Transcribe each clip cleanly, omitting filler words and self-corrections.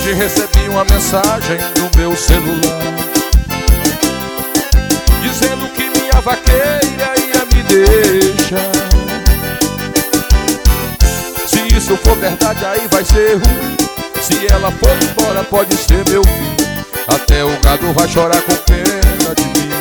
Hoje recebi uma mensagem no meu celular dizendo que minha vaqueira ia me deixar. Se isso for verdade, aí vai ser ruim. Se ela for embora, pode ser meu fim. Até o gado vai chorar com pena de mim.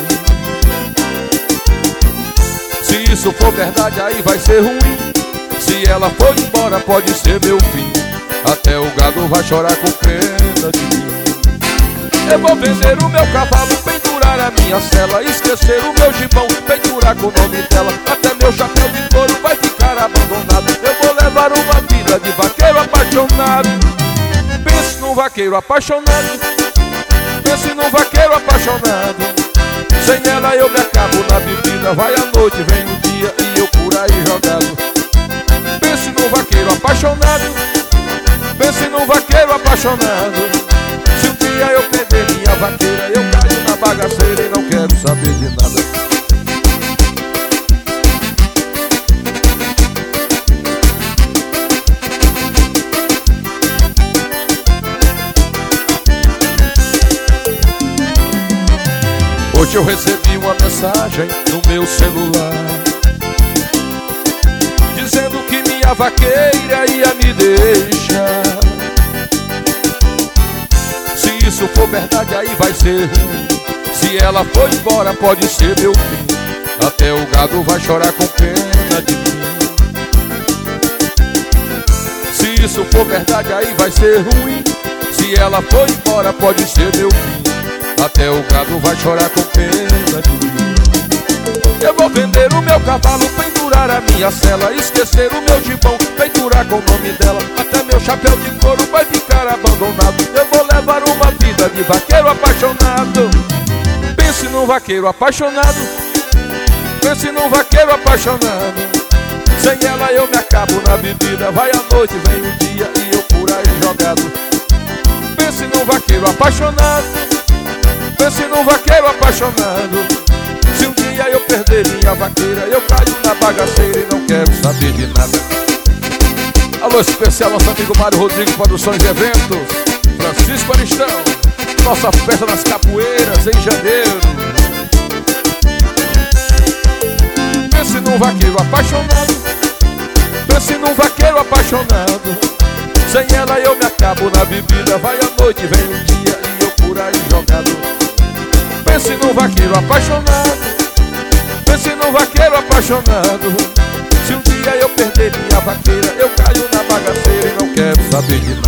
Se isso for verdade, aí vai ser ruim. Se ela for embora, pode ser meu fim. Até o gado vai chorar com pena de mim. Eu vou vender o meu cavalo, pendurar a minha sela, esquecer o meu gibão, pendurar com o nome dela. Até meu chapéu de couro vai ficar abandonado. Eu vou levar uma vida de vaqueiro apaixonado. Pense num vaqueiro apaixonado. Pense num vaqueiro apaixonado. Sem ela eu me acabo na bebida. Vai a noite, vem o dia e eu por aí jogado. Pense num vaqueiro apaixonado. Pense num vaqueiro apaixonado. Se um dia eu perder minha vaqueira, eu caio na bagaceira e não quero saber de nada. Hoje eu recebi uma mensagem no meu celular dizendo que minha vaqueira ia me deixar. Se isso for verdade, aí vai ser ruim. Se ela for embora, pode ser meu fim. Até o gado vai chorar com pena de mim. Se isso for verdade, aí vai ser ruim. Se ela for embora, pode ser meu fim. Até o gado vai chorar com pena de mim. Eu vou vender o meu cavalo, pendurar a minha sela, esquecer o meu gibão, pendurar com o nome dela. Até meu chapéu de couro vai ficar abandonado. Eu vou levar uma vida de vaqueiro apaixonado. Pense num vaqueiro apaixonado. Pense num vaqueiro apaixonado. Sem ela eu me acabo na bebida. Vai a noite, vem o dia e eu por aí jogado. Pense num vaqueiro apaixonado. Pense num vaqueiro apaixonado. Se um dia eu perder minha vaqueira, eu caio na bagaceira e não quero saber de nada. Alô especial, nosso amigo Mário Rodrigues, Produções e Eventos. Francisco Aristão, nossa festa das capoeiras em janeiro. Pense num vaqueiro apaixonado. Pense num vaqueiro apaixonado. Sem ela eu me acabo na bebida. Vai a noite, vem o dia e eu por aí jogado. Pense num vaqueiro apaixonado. Pense num vaqueiro apaixonado. Se um dia eu perder minha vaqueira, eu caio na bagaceira e não quero saber de nada.